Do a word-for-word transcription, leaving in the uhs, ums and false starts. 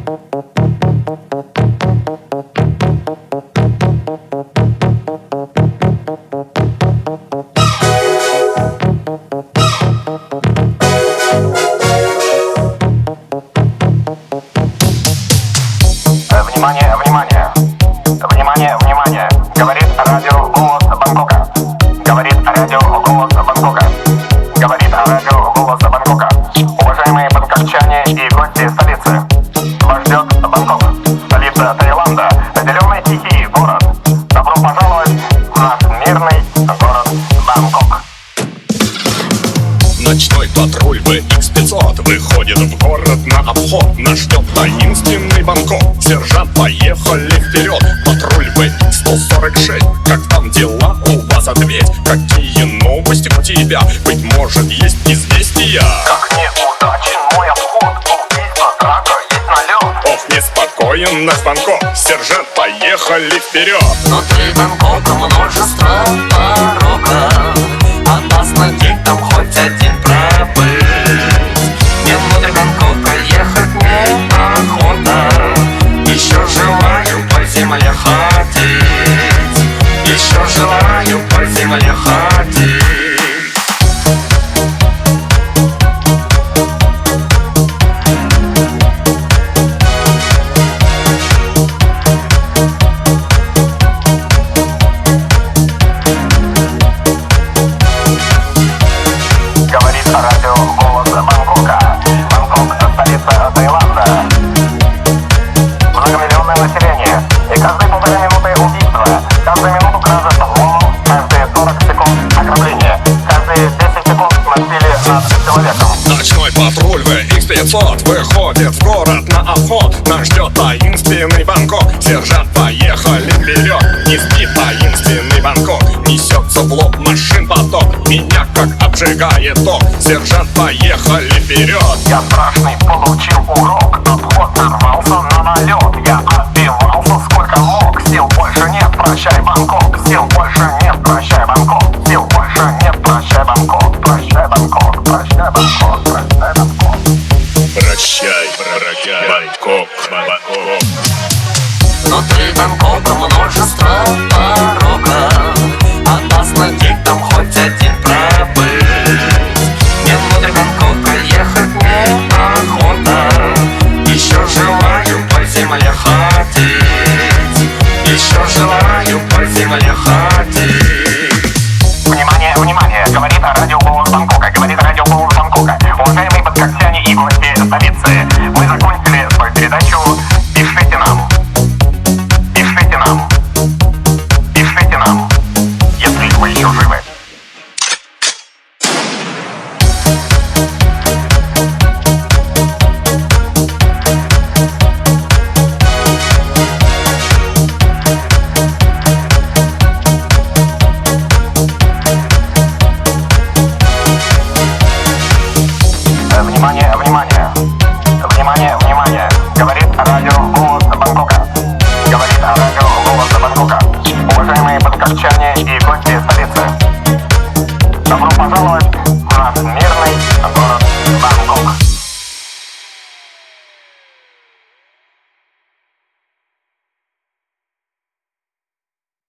Внимание, внимание, внимание, внимание, говорит радио «Голос Бангкока». Говорит радио «Голос Бангкока». Говорит радио «Голос Бангкока». Уважаемые бангкокчане и гости столицы, вас ждет Бангкок, столица Таиланда, зеленый тихий город. Добро пожаловать в наш мирный город Бангкок. Ночной патруль вэ икс пятьсот выходит в город на обход. Нас ждет таинственный Бангкок. Сержант, поехали вперед. Патруль вэ икс сто сорок шесть. Как там дела у вас, ответь? Какие новости у тебя? Быть может, есть известия? Как неудачен мой обход, убийство, драка, есть налет. Ох, неспокоен наш Бангкок. Сержант, поехали вперед. Внутри Бангкока множество пороков. Опасно там хоть один пробыть. Мне внутрь Бангкока ехать неохота. Еще желаю по земле ходить. Еще желаю по земле ходить. Радио «Голос Бангкока». Бангкок – столица Таиланда. Многомиллионное население. И каждые полторы минуты убийства. Каждую минуту кража взлом. Каждые сорок секунд ограбление. Каждые десять секунд насилие над человеком. Ночной патруль вэ икс пятьсот выходит в город на обход. Нас ждет таинственный Бангкок. Сержант, поехали вперед. Не спит таинственный Бангкок. Несется в лоб машин поток. Меня как обжигает ток. Сержант, поехали вперед. Я страшный получил урок. Обход нарвался на налет. Я отбивался сколько мог. Сил больше нет, прощай, Бангкок. Сил больше нет, прощай, Бангкок. Сил больше нет, прощай, Бангкок. Прощай, Бангкок, прощай, Бангкок, прощай, Бангкок. Прощай, прощай, Бангкок, Бангкок. Внутри Бангкока много